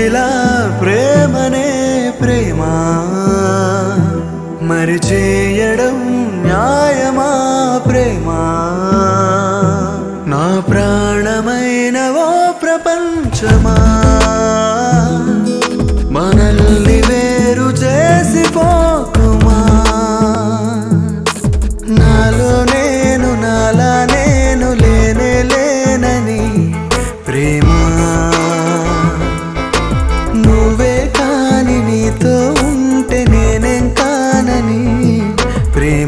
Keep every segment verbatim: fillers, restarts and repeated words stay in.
ఇలా ప్రేమనే ప్రేమ మరి చేయడం న్యాయమా ప్రేమ నా ప్రాణమైన ఓ ప్రపంచమా మనల్ని వేరు చేసిపోకుమా నాలో నేను నాలా నేను లేనే లేనని ప్రేమ నువ్వే కాని నీతో ఉంటే నేనేం కానని ప్రేమ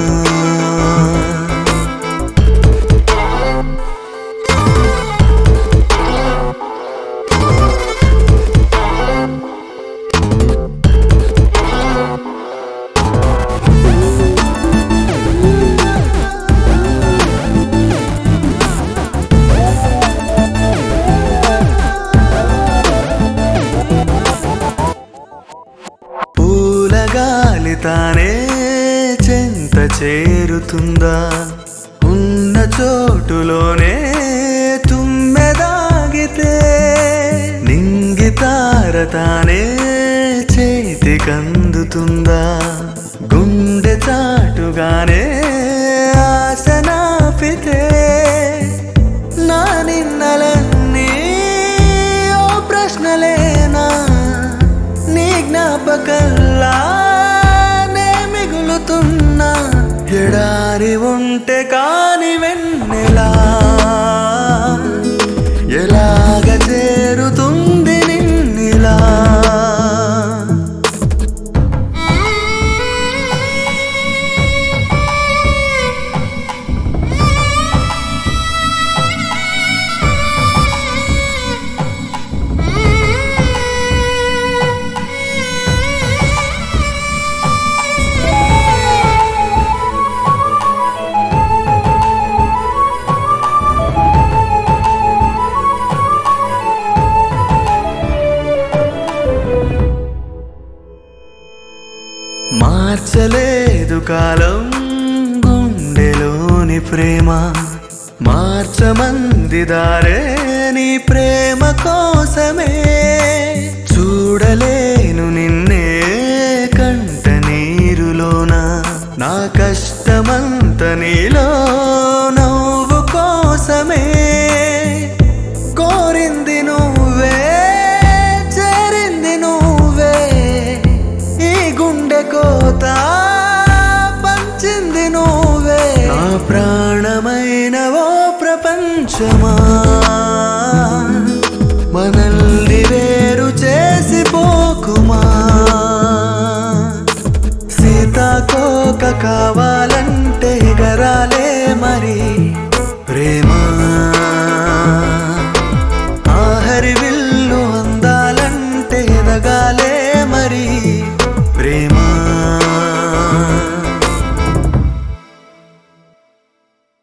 గాలి తానే చెంత చేరుతుందా ఉన్న చోటులోనే తుమ్మెదాగితే నింగితార తానే చేతికందుతుందా గుండె చాటుగానే ఆశనాపితే నా నిన్నలన్నీ ఓ ప్రశ్నలేనా నీ జ్ఞాపకల్లా ఎడారి ఉంటే కాని వెన్నెలా ఎలాగ చేరుతుంది నిన్నిలా మార్చలేదు కాలం గుండెలోని ప్రేమ మార్చమంది దారే నీ ప్రేమ కోసమే చూడలేను నిన్నే కంట నీరులోన నా కష్టమంత నీలో నవ్వు కోసమే కోరింది నువ్వే చేరింది నువ్వే ఈ గుండె కోత పంచింది నువ్వే నా ప్రాణమైన ఓ ప్రపంచమా మనల్ని వేరు చేసిపోకుమా సీతాకోక కావాలంటే ఎగరాలే మరి